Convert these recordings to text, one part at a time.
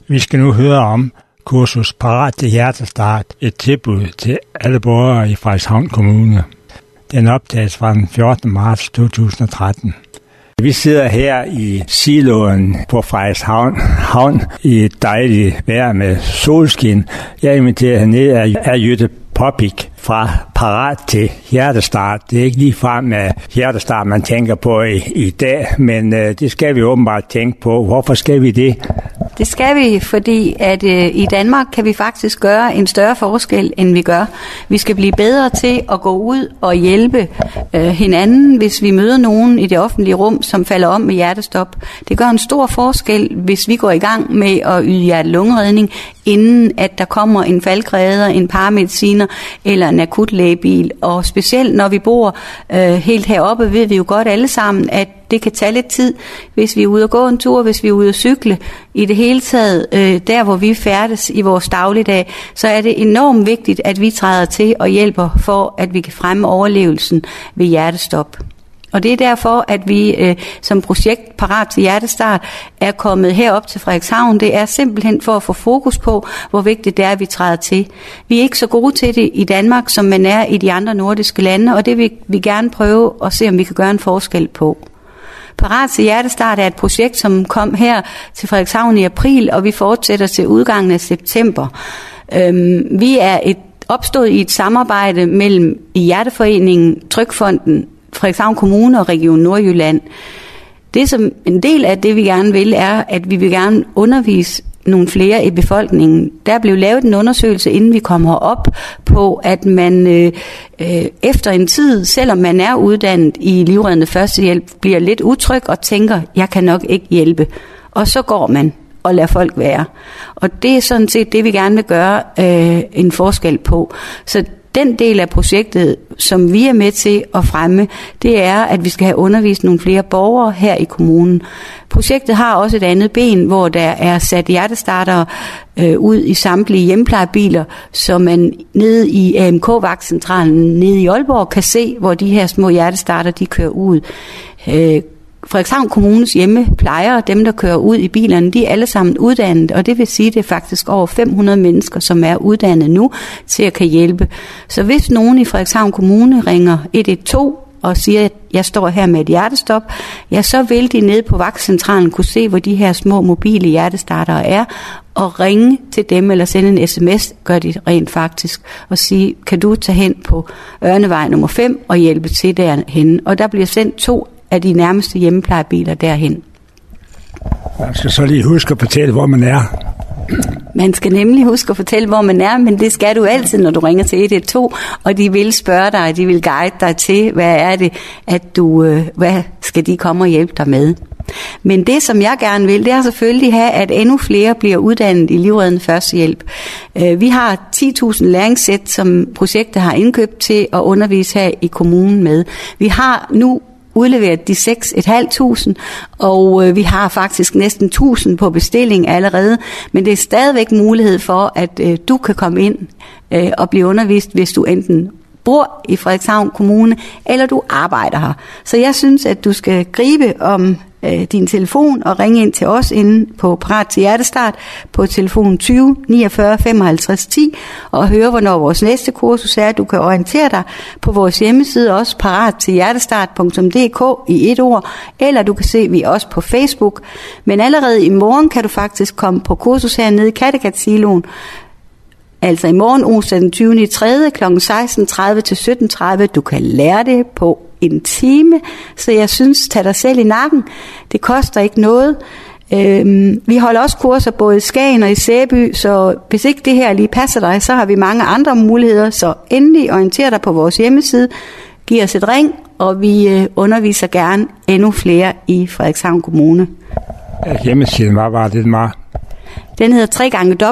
Vi skal nu høre om kursus Parat til Hjertestart, et tilbud til alle borgere i Frederikshavn Kommune. Den optages fra den 14. marts 2013. Vi sidder her i siloen på Frederikshavn i et dejligt vejr med solskin. Jeg inviterer herned af Jytte Popik fra Parat til Hjertestart. Det er ikke ligefrem med hjertestart, man tænker på i dag, men det skal vi åbenbart tænke på. Hvorfor skal vi det? Det skal vi, fordi at i Danmark kan vi faktisk gøre en større forskel, end vi gør. Vi skal blive bedre til at gå ud og hjælpe hinanden, hvis vi møder nogen i det offentlige rum, som falder om med hjertestop. Det gør en stor forskel, hvis vi går i gang med at yde hjerte-lungeredning, inden at der kommer en faldgræder, en paramediciner eller en akutlægebil. Og specielt når vi bor helt heroppe, ved vi jo godt alle sammen, at det kan tage lidt tid, hvis vi er ude at gå en tur, hvis vi er ude at cykle. I det hele taget, der hvor vi færdes i vores dagligdag, så er det enormt vigtigt, at vi træder til og hjælper for, at vi kan fremme overlevelsen ved hjertestop. Og det er derfor, at vi som projekt Parat til Hjertestart er kommet herop til Frederikshavn. Det er simpelthen for at få fokus på, hvor vigtigt det er, at vi træder til. Vi er ikke så gode til det i Danmark, som man er i de andre nordiske lande, og det vil vi gerne prøve at se, om vi kan gøre en forskel på. Parat til Hjertestart er et projekt, som kom her til Frederikshavn i april, og vi fortsætter til udgangen af september. Vi er opstået i et samarbejde mellem Hjerteforeningen, Trygfonden, Frederikshavn Kommune og Region Nordjylland. Det som en del af det, vi gerne vil, er, at vi vil gerne undervise nogle flere i befolkningen. Der blev lavet en undersøgelse, inden vi kom herop, på at man efter en tid, selvom man er uddannet i livreddende førstehjælp, bliver lidt utryg og tænker, jeg kan nok ikke hjælpe. Og så går man og lader folk være. Og det er sådan set det, vi gerne vil gøre en forskel på. Så den del af projektet, som vi er med til at fremme, det er, at vi skal have undervist nogle flere borgere her i kommunen. Projektet har også et andet ben, hvor der er sat hjertestartere ud i samtlige hjemmeplejebiler, så man nede i AMK-vagtcentralen nede i Aalborg kan se, hvor de her små hjertestarter de kører ud. Frederikshavn Kommunes hjemmeplejere, dem der kører ud i bilerne, de er alle sammen uddannet, og det vil sige, at det er faktisk over 500 mennesker, som er uddannet nu til at kan hjælpe. Så hvis nogen i Frederikshavn Kommune ringer 112 og siger, at jeg står her med et hjertestop, ja, så vil de nede på vagtcentralen kunne se, hvor de her små mobile hjertestartere er, og ringe til dem eller sende en sms, gør de rent faktisk, og sige, kan du tage hen på Ørnevej nummer 5 og hjælpe til derhen? Og der bliver sendt 2 af de nærmeste hjemmeplejebiler derhen. Man skal så lige huske at fortælle, hvor man er. Man skal nemlig huske at fortælle, hvor man er, men det skal du altid, når du ringer til 112, og de vil spørge dig, de vil guide dig til, hvad er det, at hvad skal de komme og hjælpe dig med. Men det, som jeg gerne vil, det er selvfølgelig have, at endnu flere bliver uddannet i livreddende førstehjælp. Vi har 10.000 læringssæt, som projektet har indkøbt til at undervise her i kommunen med. Vi har nu udleveret de 6.500, og vi har faktisk næsten 1.000 på bestilling allerede, men det er stadigvæk mulighed for, at du kan komme ind og blive undervist, hvis du enten bor i Frederikshavn Kommune, eller du arbejder her. Så jeg synes, at du skal gribe om din telefon og ringe ind til os inde på Parat til Hjertestart på telefon 20 49 55 10 og høre, hvornår vores næste kursus er. Du kan orientere dig på vores hjemmeside også, parattilhjertestart.dk i et ord, eller du kan se vi også på Facebook. Men allerede i morgen kan du faktisk komme på kursus hernede i Kattegat-siloen. Altså i morgen, onsdag den 20. 3. kl. 16.30 til 17.30. Du kan lære det på en time, så jeg synes, tag dig selv i nakken. Det koster ikke noget. Vi holder også kurser både i Skagen og i Sæby, så hvis ikke det her lige passer dig, så har vi mange andre muligheder, så endelig orienter dig på vores hjemmeside, giv os et ring, og vi underviser gerne endnu flere i Frederikshavn Kommune. Hjemmesiden var det meget. Den hedder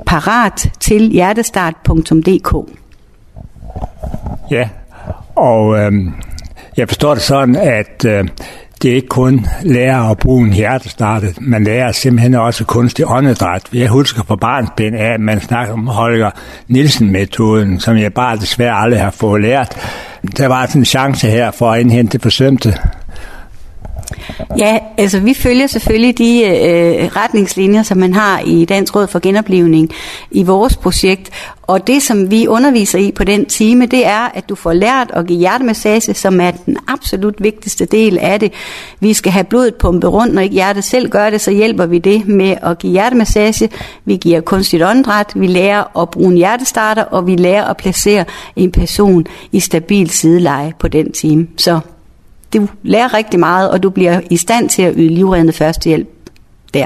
www.parattilhjertestart.dk. Ja, og jeg forstår det sådan, at det er ikke kun lærer at bruge en hjertestartet, man lærer simpelthen også kunstig åndedræt. Jeg husker på barnsben af, at man snakker om Holger Nielsen-metoden, som jeg bare desværre aldrig har fået lært. Der var sådan en chance her for at indhente det forsømte. Ja, altså vi følger selvfølgelig de retningslinjer, som man har i Dansk Råd for Genoplivning i vores projekt. Og det, som vi underviser i på den time, det er, at du får lært at give hjertemassage, som er den absolut vigtigste del af det. Vi skal have blodet pumpet rundt, når ikke hjertet selv gør det, så hjælper vi det med at give hjertemassage. Vi giver kunstigt åndedræt, vi lærer at bruge en hjertestarter, og vi lærer at placere en person i stabil sideleje på den time. Så du lærer rigtig meget, og du bliver i stand til at yde livreddende førstehjælp der.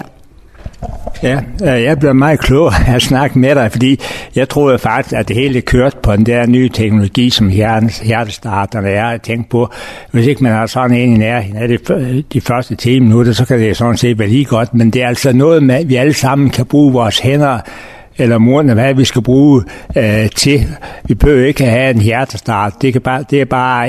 Ja, jeg blev meget klog at snakke med dig, fordi jeg troede faktisk, at det hele kørte på den der nye teknologi, som hjertestarterne er. Jeg tænkte på, hvis ikke man har sådan en i nærheden af de første 10 minutter, så kan det sådan set være lige godt, men det er altså noget med, at vi alle sammen kan bruge vores hænder eller murene, hvad vi skal bruge til. Vi behøver ikke have en hjertestart. Det er bare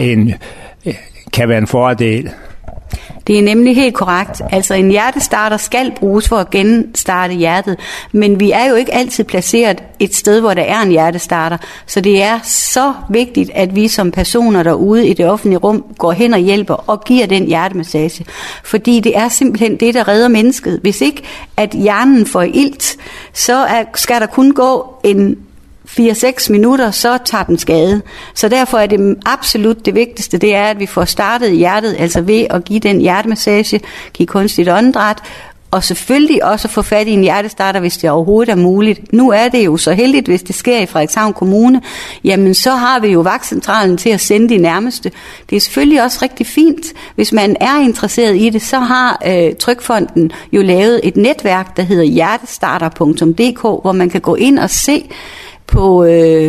kan være en fordel. Det er nemlig helt korrekt. Altså en hjertestarter skal bruges for at genstarte hjertet, men vi er jo ikke altid placeret et sted, hvor der er en hjertestarter. Så det er så vigtigt, at vi som personer derude i det offentlige rum går hen og hjælper og giver den hjertemassage. Fordi det er simpelthen det, der redder mennesket. Hvis ikke at hjernen får ilt, så skal der kun gå en 4-6 minutter, så tager den skade. Så derfor er det absolut det vigtigste, det er, at vi får startet hjertet, altså ved at give den hjertemassage, give kunstigt åndedræt, og selvfølgelig også få fat i en hjertestarter, hvis det overhovedet er muligt. Nu er det jo så heldigt, hvis det sker i Frederikshavn Kommune, jamen så har vi jo vagtcentralen til at sende de nærmeste. Det er selvfølgelig også rigtig fint. Hvis man er interesseret i det, så har Trygfonden jo lavet et netværk, der hedder hjertestarter.dk, hvor man kan gå ind og se på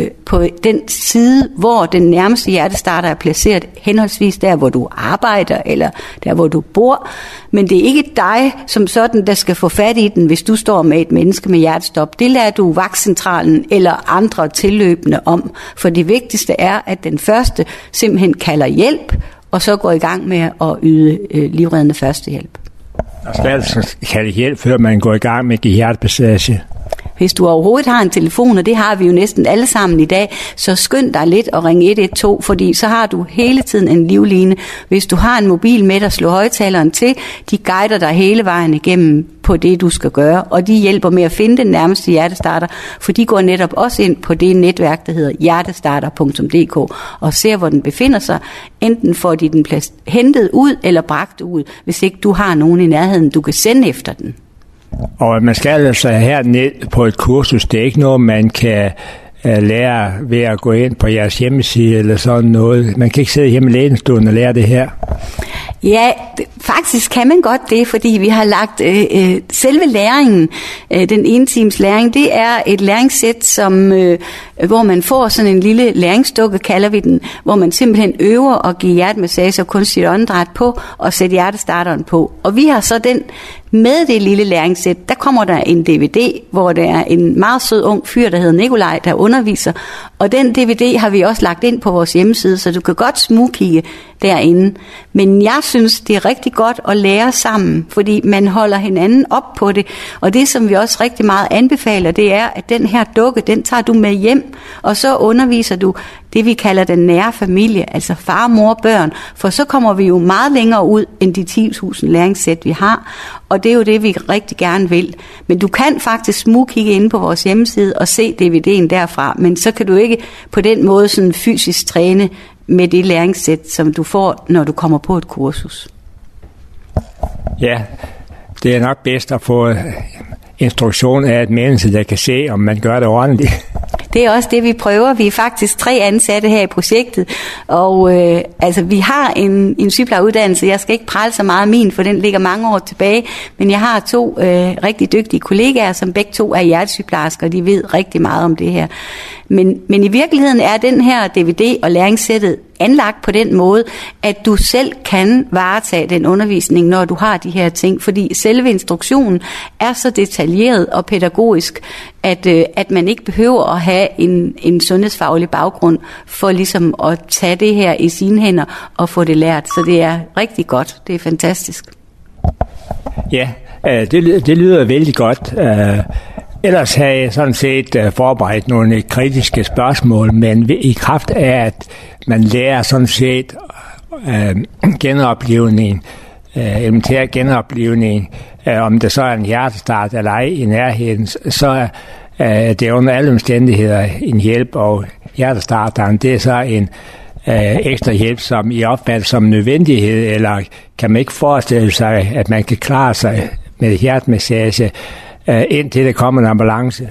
den side, hvor den nærmeste hjertestarter er placeret, henholdsvis der, hvor du arbejder, eller der, hvor du bor. Men det er ikke dig som sådan, der skal få fat i den, hvis du står med et menneske med hjertestop. Det lærer du vagtcentralen eller andre tilløbende om. For det vigtigste er, at den første simpelthen kalder hjælp, og så går i gang med at yde livreddende førstehjælp. Og skal altså kalde hjælp, før man går i gang med at give hjertemassage? Hvis du overhovedet har en telefon, og det har vi jo næsten alle sammen i dag, så skynd dig lidt og ring 112, fordi så har du hele tiden en livline. Hvis du har en mobil med dig, slå højtaleren til, de guider dig hele vejen igennem på det, du skal gøre, og de hjælper med at finde den nærmeste hjertestarter, for de går netop også ind på det netværk, der hedder hjertestarter.dk, og ser, hvor den befinder sig. Enten får de den hentet ud eller bragt ud, hvis ikke du har nogen i nærheden, du kan sende efter den. Og man skal altså herned på et kursus. Det er ikke noget, man kan lære ved at gå ind på jeres hjemmeside eller sådan noget. Man kan ikke sidde hjemme i lænestolen og lære det her. Ja, faktisk kan man godt det, fordi vi har lagt selve læringen, den ene times læring, det er et læringssæt, som, hvor man får sådan en lille læringsdukke, kalder vi den, hvor man simpelthen øver at give hjertemassage og kunstigt åndedræt på og sætte hjertestarteren på. Og vi har så den med det lille læringssæt, der kommer der en DVD, hvor der er en meget sød ung fyr, der hedder Nikolaj, der underviser. Og den DVD har vi også lagt ind på vores hjemmeside, så du kan godt smugkigge derinde. Men jeg synes, det er rigtig godt at lære sammen, fordi man holder hinanden op på det. Og det, som vi også rigtig meget anbefaler, det er, at den her dukke, den tager du med hjem, og så underviser du det, vi kalder den nære familie, altså far, mor, børn. For så kommer vi jo meget længere ud, end de 10.000 læringssæt, vi har. Og det er jo det, vi rigtig gerne vil. Men du kan faktisk smugkigge inde på vores hjemmeside og se DVD'en derfra. Men så kan du ikke på den måde sådan fysisk træne med det læringssæt, som du får, når du kommer på et kursus. Ja, det er nok bedst at få instruktion af et menneske, der kan se, om man gør det ordentligt. Det er også det, vi prøver. Vi er faktisk 3 ansatte her i projektet, og vi har en sygeplejeuddannelse. Jeg skal ikke prale så meget af min, for den ligger mange år tilbage, men jeg har 2 rigtig dygtige kollegaer, som begge 2 er hjertesygeplejersker, og de ved rigtig meget om det her. Men i virkeligheden er den her DVD og læringssættet anlagt på den måde, at du selv kan varetage den undervisning, når du har de her ting, fordi selve instruktionen er så detaljeret og pædagogisk, at man ikke behøver at have en sundhedsfaglig baggrund for ligesom at tage det her i sine hænder og få det lært. Så det er rigtig godt. Det er fantastisk. Ja, det lyder vældig godt. Ellers har jeg sådan set forberedt nogle kritiske spørgsmål, men i kraft af, at man lærer sådan set genoplevning elementær genoplivning, om det så er en hjertestart eller ej i nærheden, så er det under alle omstændigheder en hjælp, og hjertestarteren, det er så en ekstra hjælp, som I opfatter som nødvendighed, eller kan man ikke forestille sig, at man kan klare sig med hjertemassage, indtil der kommer en ambulance?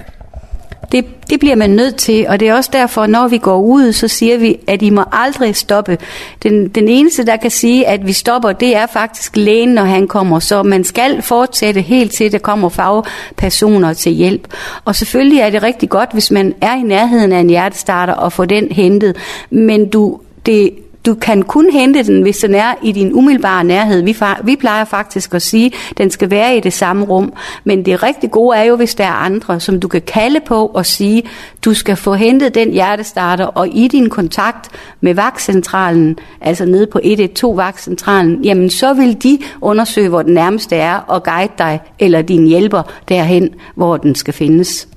Det bliver man nødt til, og det er også derfor, når vi går ud, så siger vi, at I må aldrig stoppe. Den eneste, der kan sige, at vi stopper, det er faktisk lægen, når han kommer. Så man skal fortsætte helt til, der kommer fagpersoner til hjælp. Og selvfølgelig er det rigtig godt, hvis man er i nærheden af en hjertestarter og får den hentet. Men du kan kun hente den, hvis den er i din umiddelbare nærhed. Vi plejer faktisk at sige, at den skal være i det samme rum. Men det rigtig gode er jo, hvis der er andre, som du kan kalde på og sige, du skal få hentet den hjertestarter, og i din kontakt med vagtcentralen, altså nede på 112-vagtcentralen, jamen så vil de undersøge, hvor den nærmeste er, og guide dig eller din hjælper derhen, hvor den skal findes.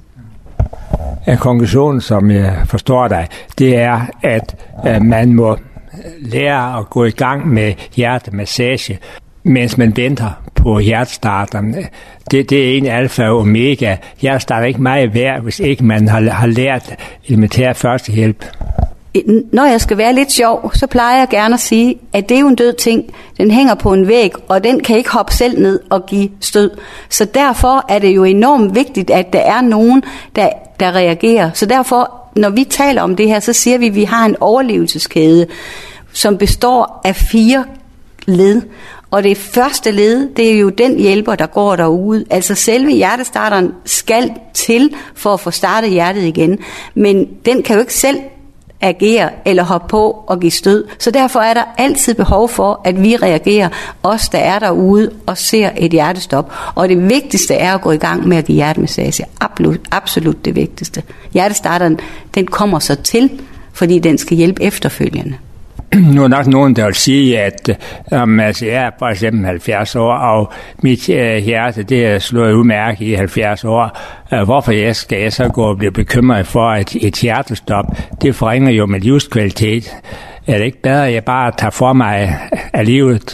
En konklusion, som jeg forstår dig, det er, at man må lære at gå i gang med hjertemassage, mens man venter på hjertestarteren. Det er en alfa og omega. Hjertestarter er ikke meget værd, hvis ikke man har lært elementær førstehjælp. Når jeg skal være lidt sjov, så plejer jeg gerne at sige, at det er jo en død ting. Den hænger på en væg, og den kan ikke hoppe selv ned og give stød. Så derfor er det jo enormt vigtigt, at der er nogen, der reagerer. Så derfor, når vi taler om det her, så siger vi, at vi har en overlevelseskæde, som består af 4 led. Og det første led, det er jo den hjælper, der går derude. Altså selve hjertestarteren skal til for at få startet hjertet igen. Men den kan jo ikke selv agere eller hoppe på og give stød. Så derfor er der altid behov for, at vi reagerer, os der er derude og ser et hjertestop. Og det vigtigste er at gå i gang med at give hjertemassage. Absolut det vigtigste. Hjertestarteren, den kommer så til, fordi den skal hjælpe efterfølgende. Nu er nok nogen, der vil sige, at altså, jeg er for eksempel 70 år, og mit hjerte, det er slået udmærket i 70 år. Hvorfor skal jeg så gå og blive bekymret for, at et hjertestop, det forringer jo min livskvalitet? Er det ikke bedre, at jeg bare tager for mig af livet?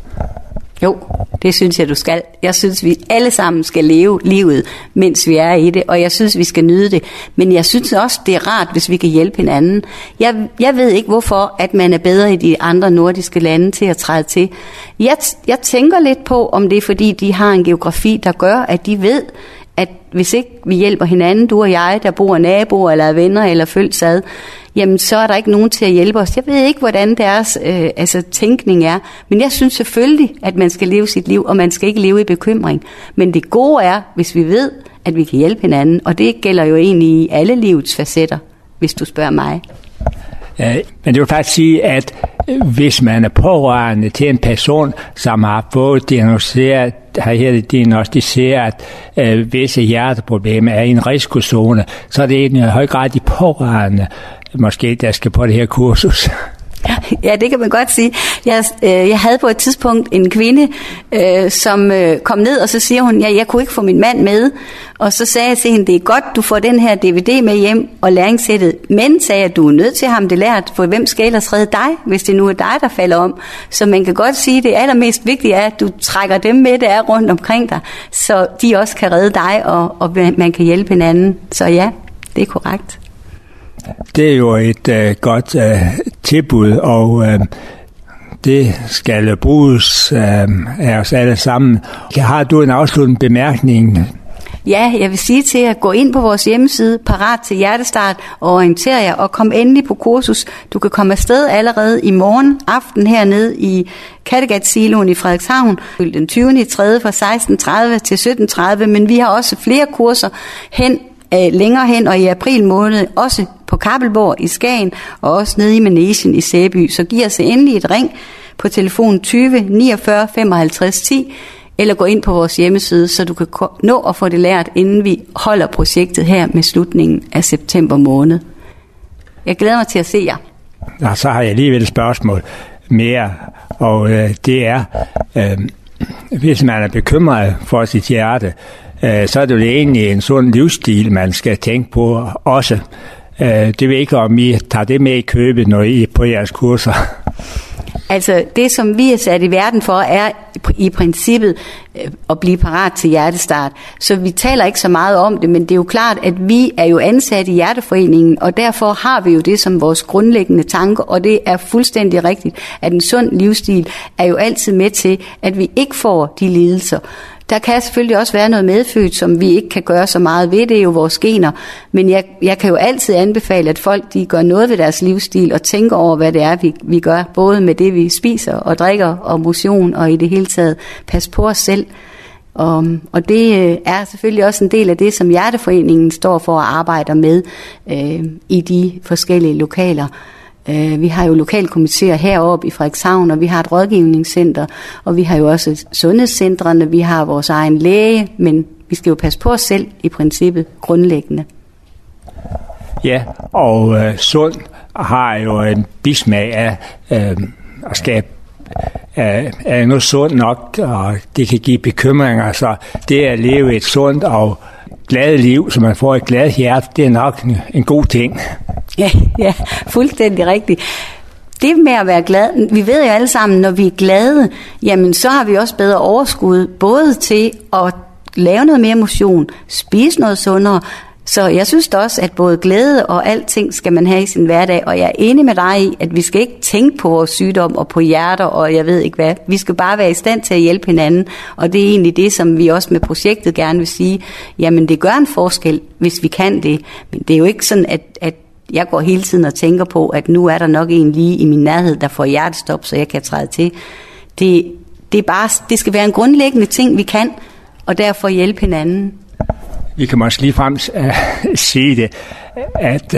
Jo, det synes jeg, du skal. Jeg synes, vi alle sammen skal leve livet, mens vi er i det, og jeg synes, vi skal nyde det. Men jeg synes også, det er rart, hvis vi kan hjælpe hinanden. Jeg ved ikke, hvorfor at man er bedre i de andre nordiske lande til at træde til. Jeg tænker lidt på, om det er, fordi de har en geografi, der gør, at de ved, at hvis ikke vi hjælper hinanden, du og jeg, der bor naboer eller venner eller følges ad, jamen så er der ikke nogen til at hjælpe os. Jeg ved ikke, hvordan deres tænkning er, men jeg synes selvfølgelig, at man skal leve sit liv, og man skal ikke leve i bekymring. Men det gode er, hvis vi ved, at vi kan hjælpe hinanden, og det gælder jo egentlig i alle livets facetter, hvis du spørger mig. Men det vil faktisk sige, at hvis man er pårørende til en person, som har fået diagnosticeret visse hjerteproblemer, er i en risikozone, så er det i høj grad de pårørende, måske der skal på det her kursus. Ja, det kan man godt sige. Jeg havde på et tidspunkt en kvinde, som kom ned, og så siger hun, jeg kunne ikke få min mand med. Og så sagde jeg til hende, det er godt, du får den her DVD med hjem og læringssættet. Men, sagde jeg, du er nødt til at have det lært, for hvem skal ellers redde dig, hvis det nu er dig, der falder om. Så man kan godt sige, at det allermest vigtige er, at du trækker dem med, der er rundt omkring dig, så de også kan redde dig, og man kan hjælpe hinanden. Så ja, det er korrekt. Det er jo et godt tilbud, og det skal bruges af os alle sammen. Har du en afsluttende bemærkning? Ja, jeg vil sige til at gå ind på vores hjemmeside, parat til hjertestart, og orientere jer, og kom endelig på kursus. Du kan komme afsted allerede i morgen aften hernede i Kattegat-siloen i Frederikshavn, den 20. 3. fra 16.30 til 17.30, men vi har også flere kurser længere hen, og i april måned også på Kappelborg i Skagen, og også nede i Manegen i Sæby. Så giv os endelig et ring på telefon 20 49 55 10, eller gå ind på vores hjemmeside, så du kan nå at få det lært, inden vi holder projektet her med slutningen af september måned. Jeg glæder mig til at se jer. Ja, så har jeg alligevel et spørgsmål mere, og det er, hvis man er bekymret for sit hjerte, så er det jo egentlig en sådan livsstil, man skal tænke på også. Det ved ikke, om I tager det med i købet, når I er på jeres kurser. Altså det, som vi er sat i verden for, er i princippet at blive parat til hjertestart. Så vi taler ikke så meget om det, men det er jo klart, at vi er jo ansat i Hjerteforeningen, og derfor har vi jo det som vores grundlæggende tanke, og det er fuldstændig rigtigt, at en sund livsstil er jo altid med til, at vi ikke får de lidelser. Der kan selvfølgelig også være noget medfødt, som vi ikke kan gøre så meget ved, det er jo vores gener, men jeg kan jo altid anbefale, at folk de gør noget ved deres livsstil og tænker over, hvad det er, vi gør, både med det, vi spiser og drikker og motion og i det hele taget pas på os selv. Og det er selvfølgelig også en del af det, som Hjerteforeningen står for at arbejde med i de forskellige lokaler. Vi har jo lokalkomitéer heroppe i Frederikshavn, og vi har et rådgivningscenter, og vi har jo også sundhedscentrene, vi har vores egen læge, men vi skal jo passe på os selv i princippet grundlæggende. Ja, og sund har jo en bismag af at skabe er noget sundt nok, og det kan give bekymringer, så det at leve et sundt og glad liv, så man får et glad hjerte, det er nok en god ting. Ja, fuldstændig rigtigt. Det med at være glad, vi ved jo alle sammen, når vi er glade, jamen så har vi også bedre overskud, både til at lave noget mere motion, spise noget sundere. Så jeg synes da også, at både glæde og alting skal man have i sin hverdag, og jeg er enig med dig i, at vi skal ikke tænke på vores sygdom og på hjerter, og jeg ved ikke hvad. Vi skal bare være i stand til at hjælpe hinanden, og det er egentlig det, som vi også med projektet gerne vil sige, jamen det gør en forskel, hvis vi kan det. Men det er jo ikke sådan, at jeg går hele tiden og tænker på, at nu er der nok en lige i min nærhed, der får hjertestop, så jeg kan træde til. Det er bare, det skal være en grundlæggende ting, vi kan, og derfor hjælpe hinanden. Vi kan måske ligefrem sige det, at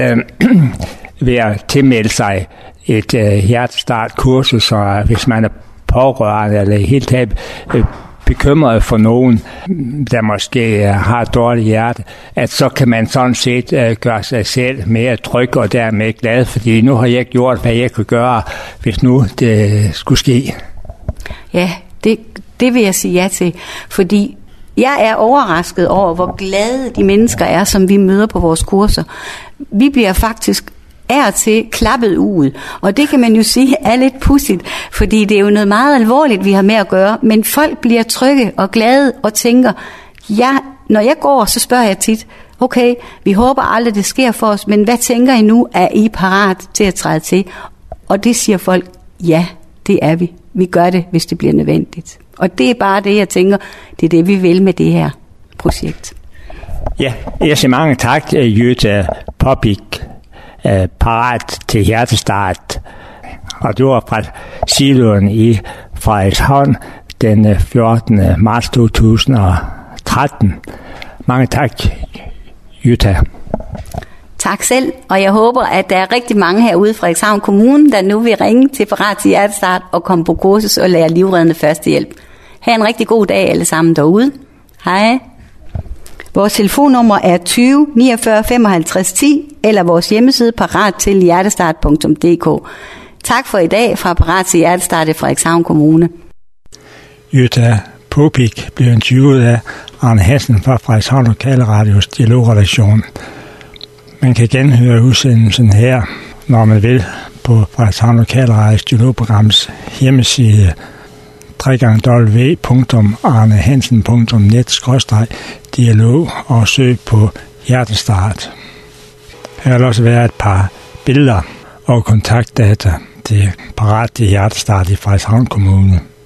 ved at tilmelde sig et hjertestartkursus, så hvis man er pårørende eller helt taget bekymret for nogen, der måske har et dårligt hjerte, at så kan man sådan set gøre sig selv mere tryg og dermed glad, fordi nu har jeg gjort, hvad jeg kunne gøre, hvis nu det skulle ske. Ja, det vil jeg sige ja til, fordi jeg er overrasket over, hvor glade de mennesker er, som vi møder på vores kurser. Vi bliver faktisk til klappet ud, og det kan man jo sige er lidt pudsigt, fordi det er jo noget meget alvorligt, vi har med at gøre, men folk bliver trygge og glade og tænker, ja, når jeg går, så spørger jeg tit, okay, vi håber aldrig, det sker for os, men hvad tænker I nu? Er I parat til at træde til? Og det siger folk, ja, det er vi. Vi gør det, hvis det bliver nødvendigt. Og det er bare det, jeg tænker, det er det, vi vil med det her projekt. Ja, jeg siger mange tak, Jytte Popik, parat til hjertestart. Og du var fra siloen i Frederikshavn den 14. marts 2013. Mange tak, Jytte. Tak selv, og jeg håber, at der er rigtig mange herude i Frederikshavn Kommune, der nu vil ringe til parat til hjertestart og komme på kursus og lære livreddende førstehjælp. Ha' en rigtig god dag alle sammen derude. Hej. Vores telefonnummer er 20 49 55 10 eller vores hjemmeside parat-til-hjertestart.dk. Tak for i dag fra Parat til Hjertestart i Frederikshavn Kommune. Jytte Popik blev interviewet af Arne Hansen fra Frederikshavn Lokalradios dialogredaktion. Man kan genhøre udsendelsen her, når man vil, på Frederikshavn Lokalradios dialogprograms hjemmeside www.arnehansen.net/dialog og søg på hjertestart. Her vil også være et par billeder og kontaktdata til parat til hjertestart i Frederikshavn Kommune.